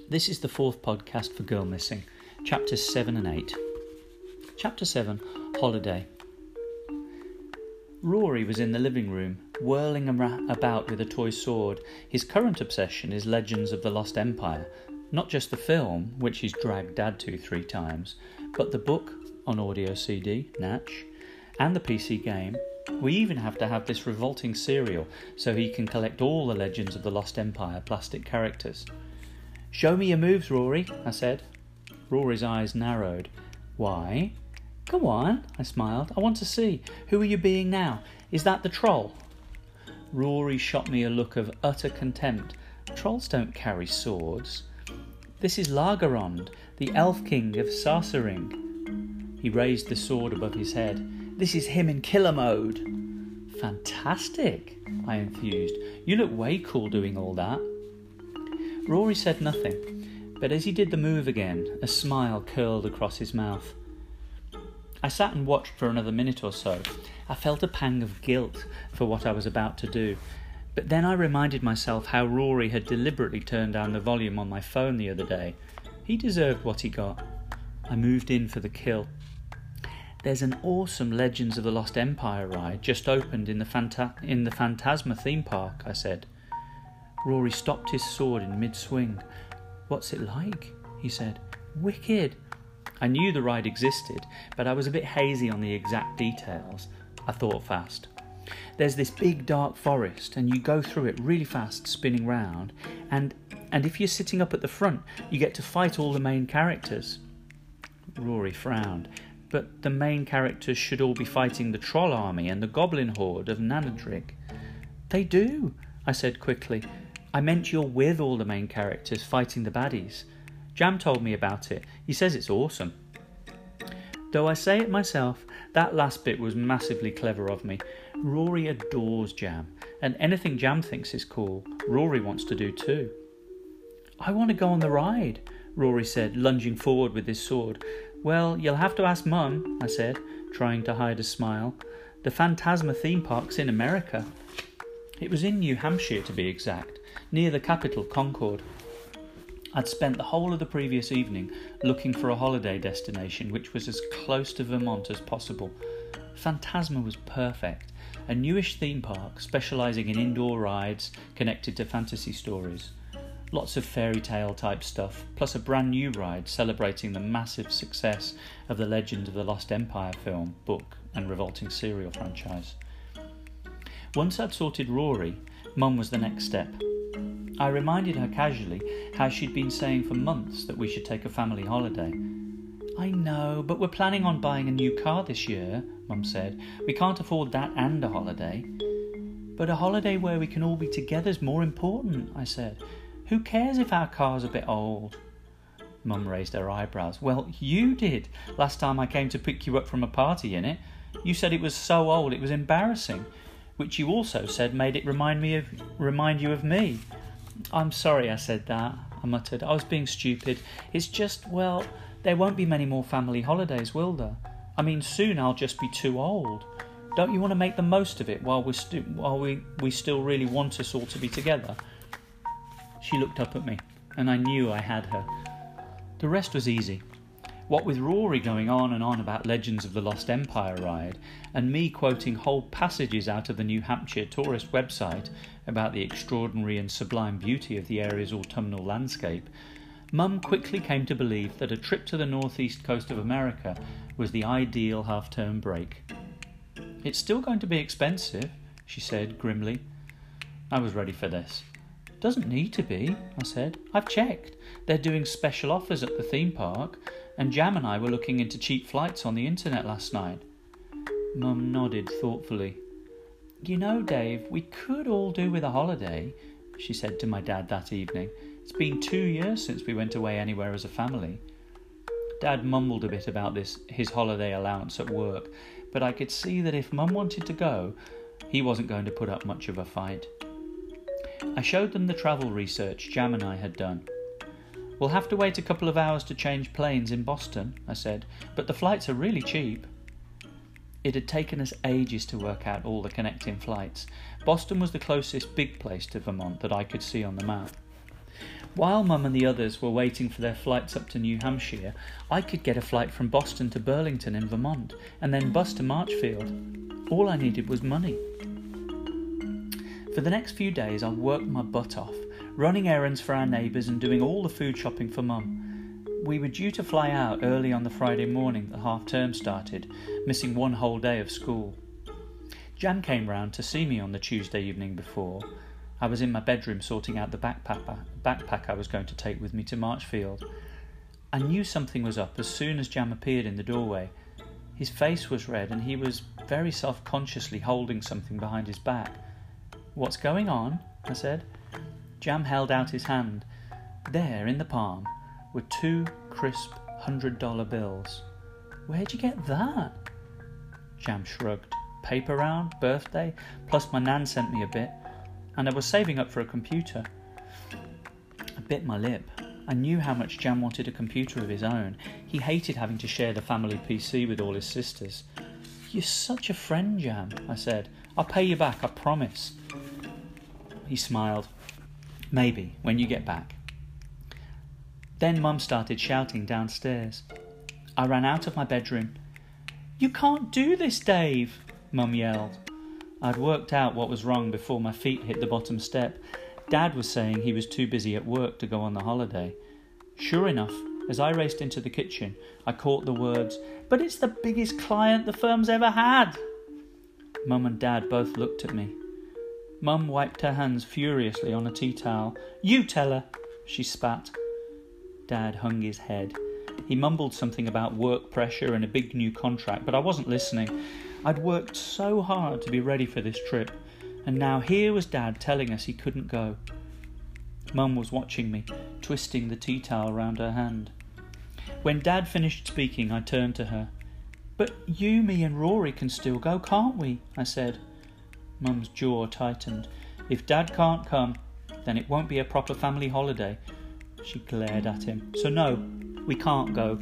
This is the fourth podcast for Girl Missing, chapters 7 and 8. Chapter 7, Holiday. Rory was in the living room, whirling about with a toy sword. His current obsession is Legends of the Lost Empire, not just the film, which he's dragged Dad to 3 times, but the book on audio CD, Natch, and the PC game. We even have to have this revolting cereal so he can collect all the Legends of the Lost Empire plastic characters. "Show me your moves, Rory," I said. Rory's eyes narrowed. "Why?" "Go on," I smiled. "I want to see. Who are you being now? Is that the troll?" Rory shot me a look of utter contempt. "Trolls don't carry swords." "This is Largarond, the elf king of Sarsaring." He raised the sword above his head. "This is him in killer mode." "Fantastic," I enthused. "You look way cool doing all that." Rory said nothing, but as he did the move again, a smile curled across his mouth. I sat and watched for another minute or so. I felt a pang of guilt for what I was about to do, but then I reminded myself how Rory had deliberately turned down the volume on my phone the other day. He deserved what he got. I moved in for the kill. "There's an awesome Legends of the Lost Empire ride just opened in the Phantasma theme park," I said. Rory stopped his sword in mid-swing. "What's it like?" he said. "Wicked." I knew the ride existed, but I was a bit hazy on the exact details. I thought fast. "There's this big dark forest, and you go through it really fast, spinning round, and if you're sitting up at the front, you get to fight all the main characters." Rory frowned. "But the main characters should all be fighting the troll army and the goblin horde of Nanadrig." "They do," I said quickly. "I meant you're with all the main characters fighting the baddies. Jam told me about it. He says it's awesome." Though I say it myself, that last bit was massively clever of me. Rory adores Jam, and anything Jam thinks is cool, Rory wants to do too. "I want to go on the ride," Rory said, lunging forward with his sword. "Well, you'll have to ask Mum," I said, trying to hide a smile. "The Phantasma theme park's in America." It was in New Hampshire, to be exact, near the capital, Concord. I'd spent the whole of the previous evening looking for a holiday destination which was as close to Vermont as possible. Phantasma was perfect, a newish theme park specialising in indoor rides connected to fantasy stories. Lots of fairy tale type stuff, plus a brand new ride celebrating the massive success of the Legend of the Lost Empire film, book and revolting serial franchise. Once I'd sorted Rory, Mum was the next step. I reminded her casually how she'd been saying for months that we should take a family holiday. "I know, but we're planning on buying a new car this year," Mum said. "We can't afford that and a holiday." "But a holiday where we can all be together is more important," I said. "Who cares if our car's a bit old?" Mum raised her eyebrows. "Well, you did, last time I came to pick you up from a party in it. You said it was so old it was embarrassing, which you also said made it remind you of me." "I'm sorry I said that," I muttered. "I was being stupid. It's just, well, there won't be many more family holidays, will there? I mean, soon I'll just be too old. Don't you want to make the most of it while we still really want us all to be together?" She looked up at me, and I knew I had her. The rest was easy. What with Rory going on and on about Legends of the Lost Empire ride, and me quoting whole passages out of the New Hampshire tourist website about the extraordinary and sublime beauty of the area's autumnal landscape, Mum quickly came to believe that a trip to the northeast coast of America was the ideal half-term break. "It's still going to be expensive," she said grimly. I was ready for this. "Doesn't need to be," I said. "I've checked. They're doing special offers at the theme park, and Jam and I were looking into cheap flights on the internet last night." Mum nodded thoughtfully. "You know, Dave, we could all do with a holiday," she said to my dad that evening. "It's been 2 years since we went away anywhere as a family." Dad mumbled a bit about his holiday allowance at work, but I could see that if Mum wanted to go, he wasn't going to put up much of a fight. I showed them the travel research Jam and I had done. "We'll have to wait a couple of hours to change planes in Boston," I said, "but the flights are really cheap." It had taken us ages to work out all the connecting flights. Boston was the closest big place to Vermont that I could see on the map. While Mum and the others were waiting for their flights up to New Hampshire, I could get a flight from Boston to Burlington in Vermont, and then bus to Marchfield. All I needed was money. For the next few days I worked my butt off, running errands for our neighbours and doing all the food shopping for Mum. We were due to fly out early on the Friday morning the half-term started, missing one whole day of school. Jan came round to see me on the Tuesday evening before. I was in my bedroom sorting out the backpack I was going to take with me to Marchfield. I knew something was up as soon as Jam appeared in the doorway. His face was red and he was very self-consciously holding something behind his back. "What's going on?" I said. Jam held out his hand. There, in the palm, were 2 crisp $100 bills. "Where'd you get that?" Jam shrugged. "Paper round, birthday, plus my nan sent me a bit. And I was saving up for a computer." I bit my lip. I knew how much Jam wanted a computer of his own. He hated having to share the family PC with all his sisters. "You're such a friend, Jam," I said. "I'll pay you back, I promise." He smiled. "Maybe, when you get back." Then Mum started shouting downstairs. I ran out of my bedroom. "You can't do this, Dave," Mum yelled. I'd worked out what was wrong before my feet hit the bottom step. Dad was saying he was too busy at work to go on the holiday. Sure enough, as I raced into the kitchen, I caught the words, "But it's the biggest client the firm's ever had." Mum and Dad both looked at me. Mum wiped her hands furiously on a tea towel. "You tell her," she spat. Dad hung his head. He mumbled something about work pressure and a big new contract, but I wasn't listening. I'd worked so hard to be ready for this trip, and now here was Dad telling us he couldn't go. Mum was watching me, twisting the tea towel round her hand. When Dad finished speaking, I turned to her. "But you, me and Rory can still go, can't we?" I said. Mum's jaw tightened. "If Dad can't come, then it won't be a proper family holiday." She glared at him. "So no, we can't go."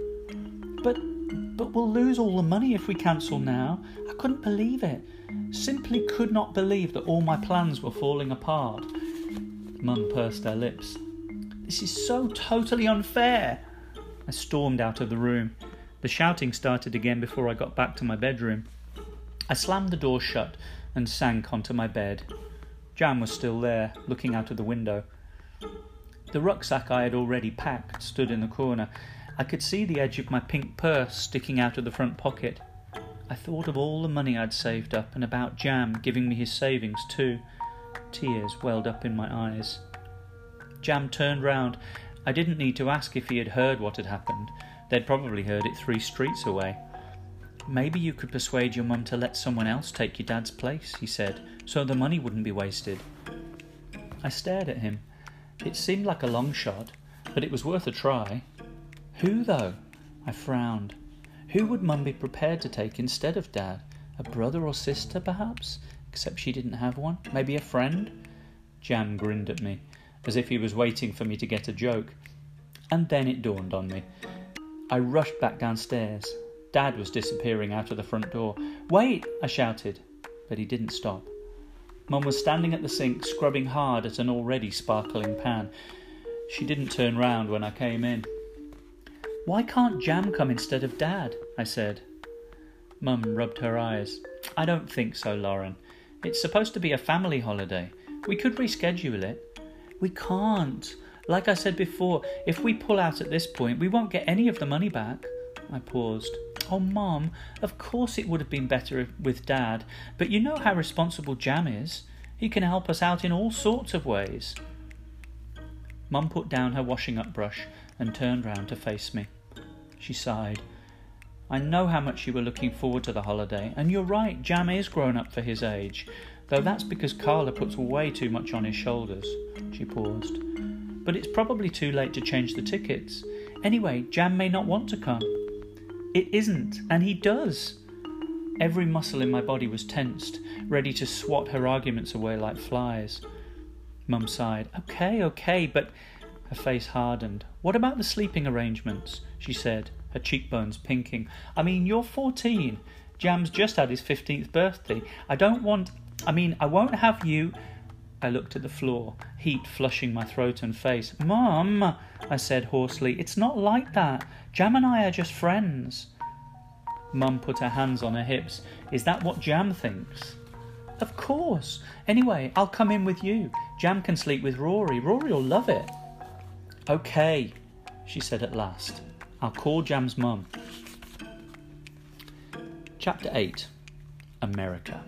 But we'll lose all the money if we cancel now." I couldn't believe it. Simply could not believe that all my plans were falling apart. Mum pursed her lips. "This is so totally unfair." I stormed out of the room. The shouting started again before I got back to my bedroom. I slammed the door shut and sank onto my bed. Jan was still there, looking out of the window. The rucksack I had already packed stood in the corner. I could see the edge of my pink purse sticking out of the front pocket. I thought of all the money I'd saved up and about Jam giving me his savings too. Tears welled up in my eyes. Jam turned round. I didn't need to ask if he had heard what had happened. They'd probably heard it 3 streets away. "Maybe you could persuade your mum to let someone else take your dad's place," he said, "so the money wouldn't be wasted." I stared at him. It seemed like a long shot, but it was worth a try. Who, though? I frowned. Who would Mum be prepared to take instead of Dad? A brother or sister, perhaps? Except she didn't have one. Maybe a friend? Jam grinned at me, as if he was waiting for me to get a joke. And then it dawned on me. I rushed back downstairs. Dad was disappearing out of the front door. "Wait!" I shouted, but he didn't stop. Mum was standing at the sink, scrubbing hard at an already sparkling pan. She didn't turn round when I came in. "Why can't Jam come instead of Dad?" I said. Mum rubbed her eyes. "I don't think so, Lauren. It's supposed to be a family holiday. We could reschedule it." "We can't. Like I said before, if we pull out at this point, we won't get any of the money back." I paused. "Oh, Mum, of course it would have been better with Dad, but you know how responsible Jam is. He can help us out in all sorts of ways." Mum put down her washing up brush and turned round to face me. She sighed. "I know how much you were looking forward to the holiday, and you're right, Jam is grown up for his age, though that's because Carla puts way too much on his shoulders." She paused. "But it's probably too late to change the tickets. Anyway, Jam may not want to come." "It isn't, and he does." Every muscle in my body was tensed, ready to swat her arguments away like flies. Mum sighed. Okay, but..." Her face hardened. "What about the sleeping arrangements?" she said, her cheekbones pinking. "I mean, you're 14. Jam's just had his 15th birthday. I won't have you..." I looked at the floor, heat flushing my throat and face. "Mum," I said hoarsely, "it's not like that. Jam and I are just friends." Mum put her hands on her hips. "Is that what Jam thinks?" "Of course. Anyway, I'll come in with you. Jam can sleep with Rory. Rory'll love it." "Okay," she said at last. "I'll call Jam's mum." Chapter 8. America.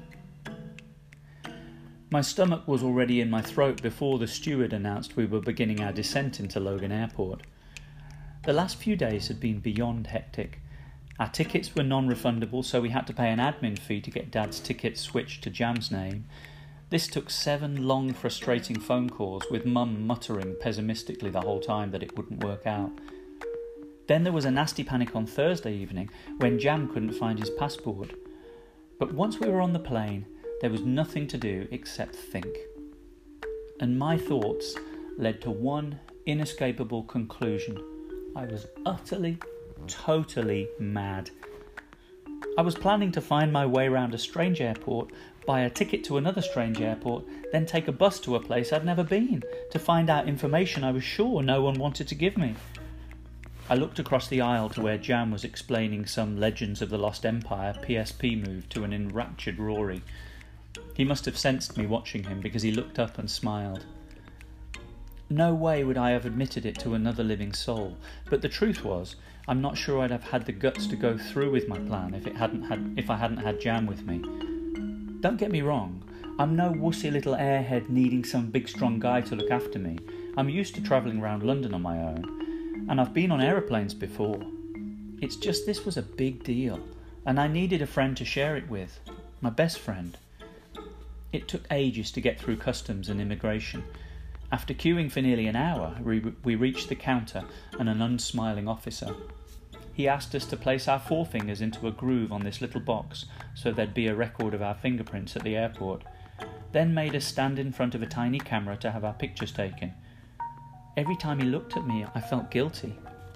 My stomach was already in my throat before the steward announced we were beginning our descent into Logan Airport. The last few days had been beyond hectic. Our tickets were non-refundable, so we had to pay an admin fee to get Dad's tickets switched to Jam's name. This took 7 long, frustrating phone calls, with Mum muttering pessimistically the whole time that it wouldn't work out. Then there was a nasty panic on Thursday evening when Jam couldn't find his passport. But once we were on the plane, there was nothing to do except think. And my thoughts led to one inescapable conclusion. I was utterly, totally mad. I was planning to find my way around a strange airport, buy a ticket to another strange airport, then take a bus to a place I'd never been, to find out information I was sure no one wanted to give me. I looked across the aisle to where Jam was explaining some Legends of the Lost Empire PSP move to an enraptured Rory. He must have sensed me watching him, because he looked up and smiled. No way would I have admitted it to another living soul, but the truth was, I'm not sure I'd have had the guts to go through with my plan if I hadn't had Jam with me. Don't get me wrong, I'm no wussy little airhead needing some big strong guy to look after me. I'm used to travelling around London on my own, and I've been on aeroplanes before. It's just this was a big deal, and I needed a friend to share it with, my best friend. It took ages to get through customs and immigration. After queuing for nearly an hour, we reached the counter and an unsmiling officer. He asked us to place our forefingers into a groove on this little box so there'd be a record of our fingerprints at the airport, then made us stand in front of a tiny camera to have our pictures taken. Every time he looked at me, I felt guilty.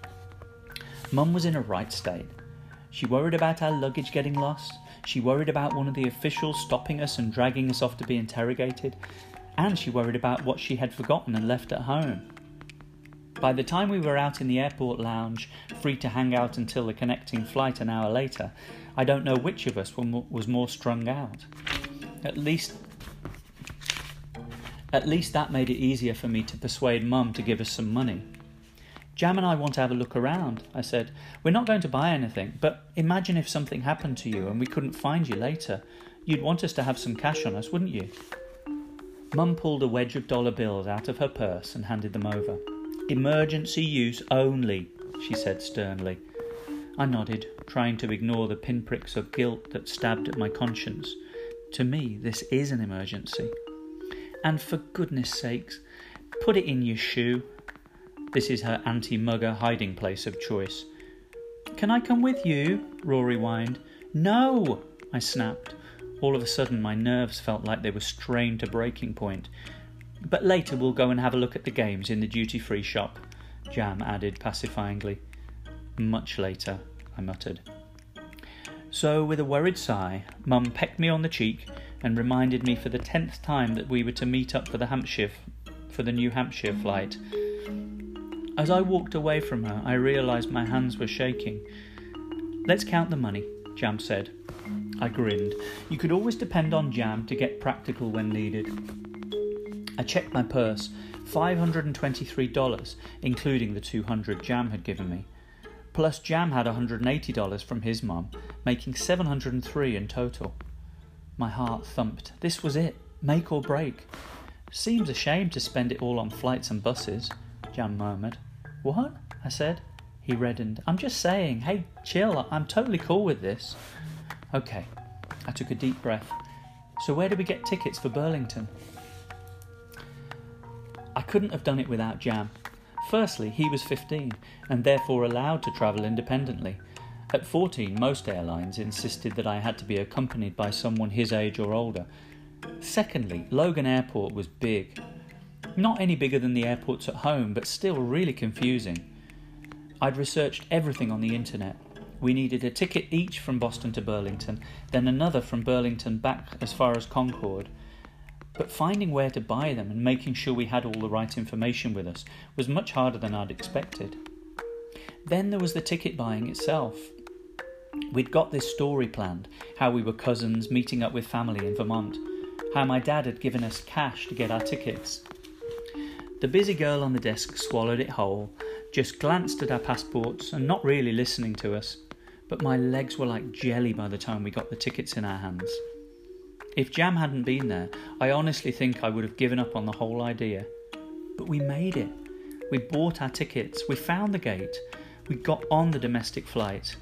Mum was in a right state. She worried about our luggage getting lost, she worried about one of the officials stopping us and dragging us off to be interrogated, and she worried about what she had forgotten and left at home. By the time we were out in the airport lounge, free to hang out until the connecting flight an hour later, I don't know which of us was more strung out. At least that made it easier for me to persuade Mum to give us some money. "Jam and I want to have a look around," I said. "We're not going to buy anything, but imagine if something happened to you and we couldn't find you later. You'd want us to have some cash on us, wouldn't you?" Mum pulled a wedge of dollar bills out of her purse and handed them over. "Emergency use only," she said sternly. I nodded, trying to ignore the pinpricks of guilt that stabbed at my conscience. To me, this is an emergency. "And for goodness sakes, put it in your shoe." This is her anti-mugger hiding place of choice. "Can I come with you?" Rory whined. "No!" I snapped. All of a sudden my nerves felt like they were strained to breaking point. "But later we'll go and have a look at the games in the duty-free shop," Jam added pacifyingly. "Much later," I muttered. So, with a worried sigh, Mum pecked me on the cheek and reminded me for the 10th time that we were to meet up for the New Hampshire flight. As I walked away from her, I realised my hands were shaking. "Let's count the money," Jam said. I grinned. You could always depend on Jam to get practical when needed. I checked my purse. $523, including the $200 Jam had given me. Plus Jam had $180 from his mum, making $703 in total. My heart thumped. This was it. Make or break. "Seems a shame to spend it all on flights and buses," Jam murmured. "What?" I said. He reddened. "I'm just saying. Hey, chill. I'm totally cool with this." Okay. I took a deep breath. "So where do we get tickets for Burlington?" I couldn't have done it without Jam. Firstly, he was 15 and therefore allowed to travel independently. At 14, most airlines insisted that I had to be accompanied by someone his age or older. Secondly, Logan Airport was big. Not any bigger than the airports at home, but still really confusing. I'd researched everything on the internet. We needed a ticket each from Boston to Burlington, then another from Burlington back as far as Concord. but finding where to buy them and making sure we had all the right information with us was much harder than I'd expected. Then there was the ticket buying itself. We'd got this story planned, how we were cousins meeting up with family in Vermont, how my dad had given us cash to get our tickets. The busy girl on the desk swallowed it whole, just glanced at our passports and not really listening to us, but my legs were like jelly by the time we got the tickets in our hands. If Jam hadn't been there, I honestly think I would have given up on the whole idea. But we made it. We bought our tickets, we found the gate, we got on the domestic flight.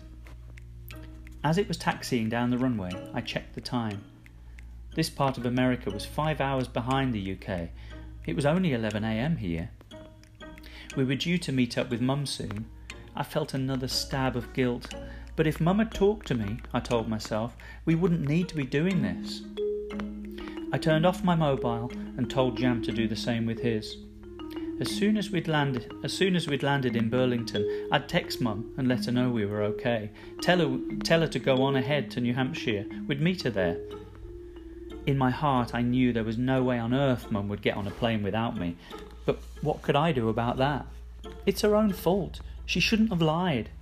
As it was taxiing down the runway, I checked the time. This part of America was 5 hours behind the UK. It was only 11 a.m. here. We were due to meet up with Mum soon. I felt another stab of guilt. But if Mum had talked to me, I told myself, we wouldn't need to be doing this. I turned off my mobile and told Jam to do the same with his. As soon as we'd landed in Burlington, I'd text Mum and let her know we were okay. Tell her to go on ahead to New Hampshire. We'd meet her there. In my heart, I knew there was no way on earth Mum would get on a plane without me. But what could I do about that? It's her own fault. She shouldn't have lied.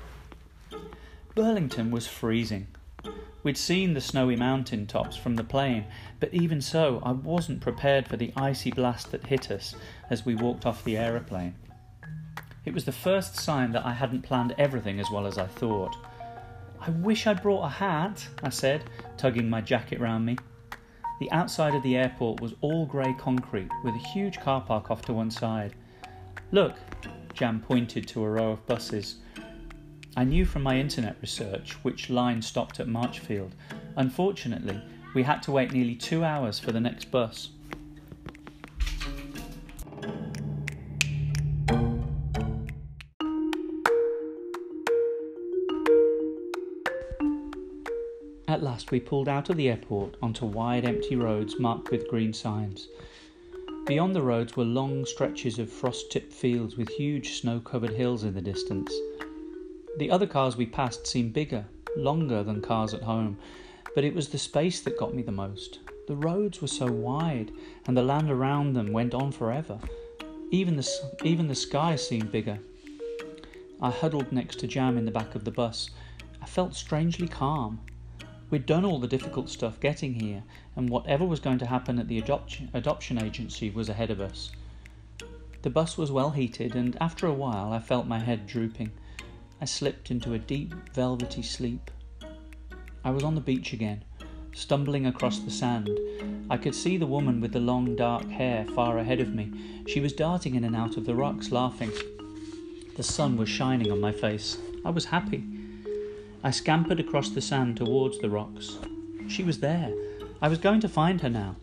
Burlington was freezing. We'd seen the snowy mountain tops from the plane, but even so, I wasn't prepared for the icy blast that hit us as we walked off the aeroplane. It was the first sign that I hadn't planned everything as well as I thought. I wish I'd brought a hat, I said, tugging my jacket round me. The outside of the airport was all grey concrete with a huge car park off to one side. Look, Jam pointed to a row of buses. I knew from my internet research which line stopped at Marchfield. Unfortunately, we had to wait nearly 2 hours for the next bus. At last we pulled out of the airport onto wide empty roads marked with green signs. Beyond the roads were long stretches of frost-tipped fields with huge snow-covered hills in the distance. The other cars we passed seemed bigger, longer than cars at home, but it was the space that got me the most. The roads were so wide, and the land around them went on forever. Even the sky seemed bigger. I huddled next to Jam in the back of the bus. I felt strangely calm. We'd done all the difficult stuff getting here, and whatever was going to happen at the adoption agency was ahead of us. The bus was well heated, and after a while I felt my head drooping. I slipped into a deep, velvety sleep. I was on the beach again, stumbling across the sand. I could see the woman with the long, dark hair far ahead of me. She was darting in and out of the rocks, laughing. The sun was shining on my face. I was happy. I scampered across the sand towards the rocks. She was there. I was going to find her now.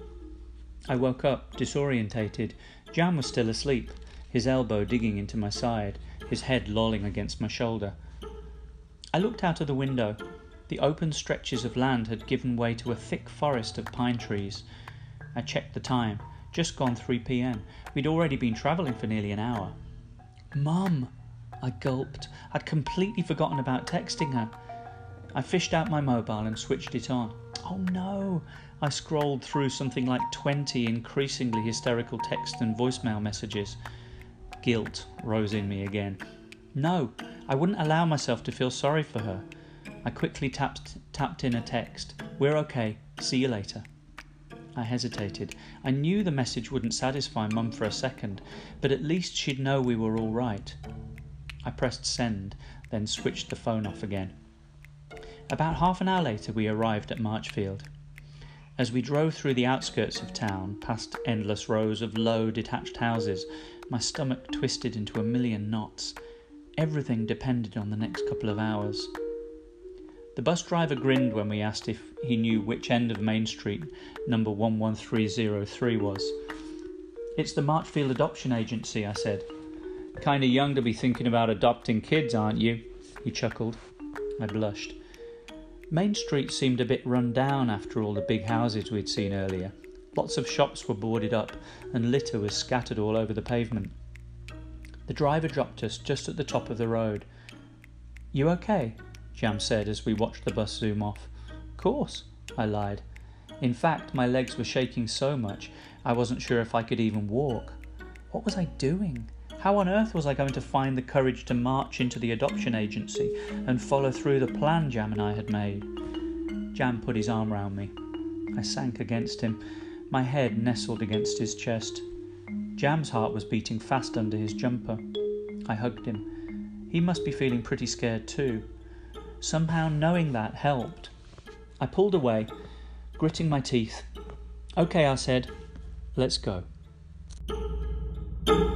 I woke up, disorientated. Jam was still asleep, his elbow digging into my side, his head lolling against my shoulder. I looked out of the window. The open stretches of land had given way to a thick forest of pine trees. I checked the time. Just gone 3 p.m. We'd already been travelling for nearly an hour. Mum! I gulped. I'd completely forgotten about texting her. I fished out my mobile and switched it on. Oh no! I scrolled through something like 20 increasingly hysterical text and voicemail messages. Guilt rose in me again. No, I wouldn't allow myself to feel sorry for her. I quickly tapped in a text. We're okay. See you later. I hesitated. I knew the message wouldn't satisfy Mum for a second, but at least she'd know we were all right. I pressed send, then switched the phone off again. About half an hour later we arrived at Marchfield. As we drove through the outskirts of town, past endless rows of low, detached houses, my stomach twisted into a million knots. Everything depended on the next couple of hours. The bus driver grinned when we asked if he knew which end of Main Street number 11303 was. It's the Marchfield Adoption Agency, I said. Kinda young to be thinking about adopting kids, aren't you? He chuckled. I blushed. Main Street seemed a bit run down after all the big houses we'd seen earlier. Lots of shops were boarded up and litter was scattered all over the pavement. The driver dropped us just at the top of the road. You okay? Jam said as we watched the bus zoom off. Course, I lied. In fact, my legs were shaking so much I wasn't sure if I could even walk. What was I doing? How on earth was I going to find the courage to march into the adoption agency and follow through the plan Jam and I had made? Jam put his arm round me. I sank against him, my head nestled against his chest. Jam's heart was beating fast under his jumper. I hugged him. He must be feeling pretty scared too. Somehow knowing that helped. I pulled away, gritting my teeth. "Okay," I said. "Let's go."